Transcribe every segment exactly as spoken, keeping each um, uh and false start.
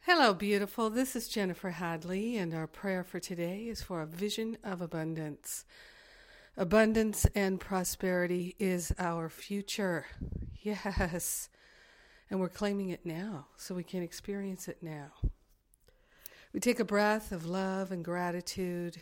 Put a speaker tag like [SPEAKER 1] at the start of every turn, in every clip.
[SPEAKER 1] Hello, beautiful. This is Jennifer Hadley, and our prayer for today is for a vision of abundance. Abundance and prosperity is our future. Yes. And we're claiming it now, so we can experience it now. We take a breath of love and gratitude.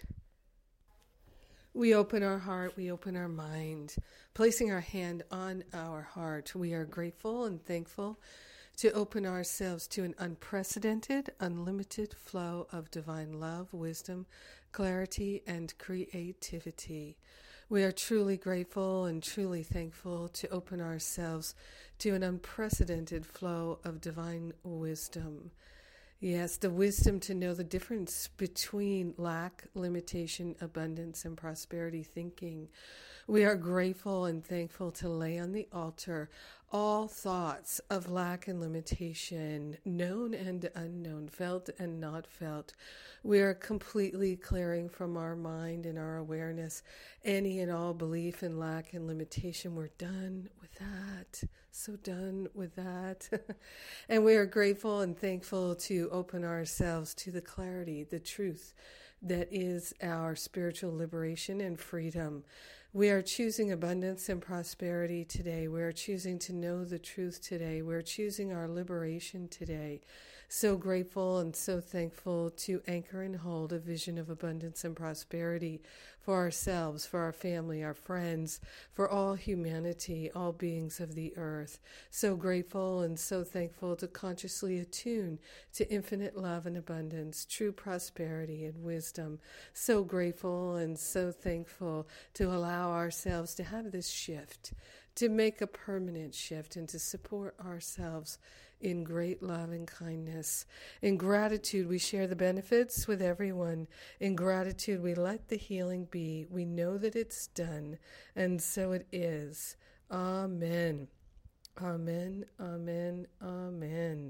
[SPEAKER 1] We open our heart, we open our mind, placing our hand on our heart. We are grateful and thankful to open ourselves to an unprecedented, unlimited flow of divine love, wisdom, clarity, and creativity. We are truly grateful and truly thankful to open ourselves to an unprecedented flow of divine wisdom. Yes, the wisdom to know the difference between lack, limitation, abundance, and prosperity thinking. We are grateful and thankful to lay on the altar all thoughts of lack and limitation, known and unknown, felt and not felt. We are completely clearing from our mind and our awareness any and all belief in lack and limitation. We're done with that. So done with that. And we are grateful and thankful to open ourselves to the clarity, the truth that is our spiritual liberation and freedom. We are choosing abundance and prosperity today. We are choosing to know the truth today. We're choosing our liberation today. So grateful and so thankful to anchor and hold a vision of abundance and prosperity for ourselves, for our family, our friends, for all humanity, all beings of the earth. So grateful and so thankful to consciously attune to infinite love and abundance, true prosperity and wisdom. So grateful and so thankful to allow ourselves to have this shift, to make a permanent shift, and to support ourselves in great love and kindness. In gratitude, we share the benefits with everyone. In gratitude, we let the healing be. We know that it's done, and so it is. Amen. Amen, amen, amen.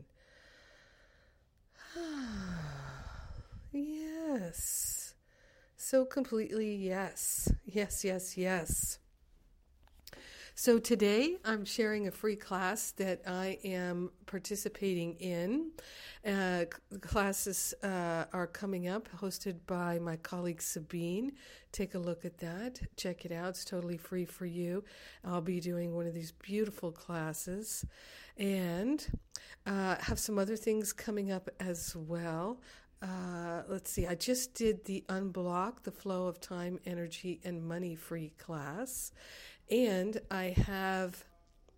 [SPEAKER 1] Yes. So completely yes. Yes, yes, yes. So today I'm sharing a free class that I am participating in. Uh, classes uh, are coming up, hosted by my colleague Sabine. Take a look at that. Check it out. It's totally free for you. I'll be doing one of these beautiful classes and uh, have some other things coming up as well. Uh, let's see, I just did the Unblock the Flow of Time, Energy, and Money free class. And I have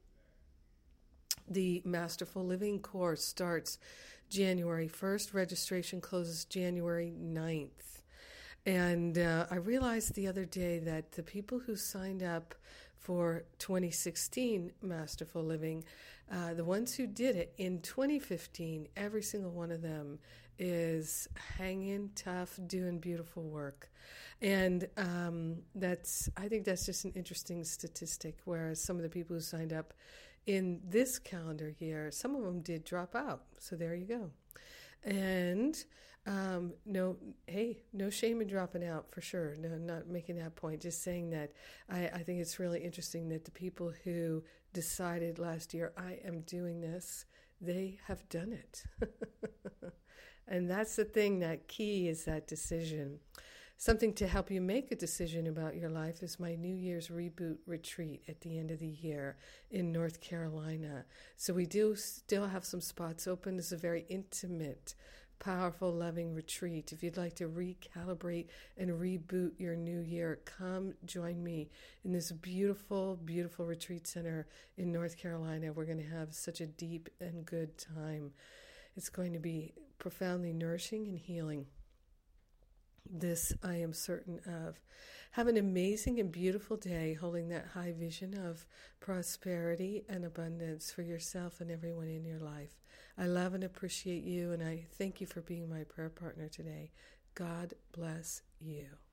[SPEAKER 1] the Masterful Living course starts January first. Registration closes January ninth. And uh, I realized the other day that the people who signed up for twenty sixteen Masterful Living, uh, the ones who did it in twenty fifteen, every single one of them is hanging tough, doing beautiful work. And um, that's, I think that's just an interesting statistic, whereas some of the people who signed up in this calendar year, some of them did drop out. So there you go. And um, no, hey, no shame in dropping out for sure. No, not making that point, just saying that I, I think it's really interesting that the people who decided last year, I am doing this, they have done it. And that's the thing, that key is that decision. Something to help you make a decision about your life is my New Year's Reboot Retreat at the end of the year in North Carolina. So we do still have some spots open. It's a very intimate, powerful, loving retreat. If you'd like to recalibrate and reboot your new year, come join me in this beautiful, beautiful retreat center in North Carolina. We're going to have such a deep and good time. It's going to be profoundly nourishing and healing. This I am certain of. Have an amazing and beautiful day, holding that high vision of prosperity and abundance for yourself and everyone in your life. I love and appreciate you, and I thank you for being my prayer partner today. God bless you.